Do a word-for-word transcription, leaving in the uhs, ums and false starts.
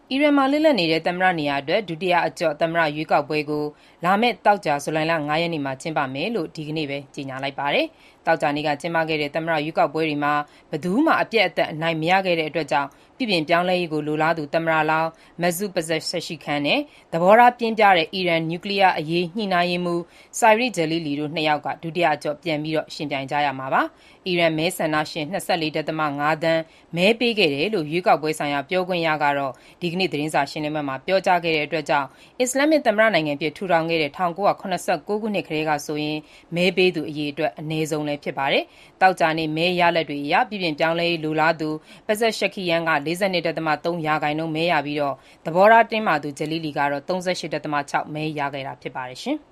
အီရန်မှာလစ်လပ်နေတဲ့သမ္မတနေရာအတွက်ဒုတိယအကျော့သမ္မတရွေးကောက်ပွဲကိုလာမယ့်သောကြာဇူလိုင်လ၅ရက်နေ့မှာကျင်းပမယ်လို့ဒီကနေ့ပဲကြေညာလိုက်ပါတယ်။သောကြာနေ့ကကျင်းပခဲ့တဲ့သမ္မတရွေးကောက်ပွဲတွေမှာဘယ်သူမှအပြတ်အသတ်အနိုင်မရခဲ့တဲ့အတွက်ကြောင့်ပြုပြင်ပြောင်းလဲရေးကိုလိုလားသူသမ္မတလောင်း Masoud Pezeshkian နဲ့သဘောထားပြင်းပြတဲ့အီရန်နျူကလီးယားအရေးညှိနှိုင်းရေးမှူး Saeed Jalili တို့နှစ်ယောက်ကဒုတိယအကျော့ပြန်လည်ယှဉ်ပြိုင်ကြရမှာပါ။အီရန်မဲဆန္ဒရှင် ၂၄.၅ သန်းမဲပေးခဲ့တယ်လို့ရွေးကောက်ပွဲဆိုင်ရာပြောခွင့်ရကတော့ဒီကနေ့သတင်းစာရှင်းလင်းပွဲမှာပြောကြားခဲ့တဲ့အတွက်ကြောင့်အစ္စလာမစ်သမ္မတနိုင်ငံအဖြစ်ထူထောင်ခဲ့တဲ့၁၉၇၉ ခုနှစ်ကတည်းကဆိုရင်မဲပေးသူအရေအတွက်အနည်းဆုံးလည်းဖြစ်ပါတယ်။သောကြာနေ့မဲရလဒ်တွေအရပြုပြင်ပြောင်းလဲရေးလိုလားသူ Pezeshkian က ၄၂.၃ ရာခိုင်နှုန်းမဲရပြီးသဘောထားတင်းမာသူ Jalili ကတော့ ၃၈.၆ မဲရခဲ့တာဖြစ်ပါတယ်။